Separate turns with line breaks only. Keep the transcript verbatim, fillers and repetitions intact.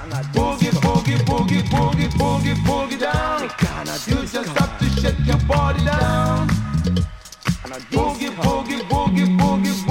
Boogie, boogie, boogie, boogie, boogie, boogie down. You just have to shake your body down. Boogie, boogie, boogie, boogie, boogie.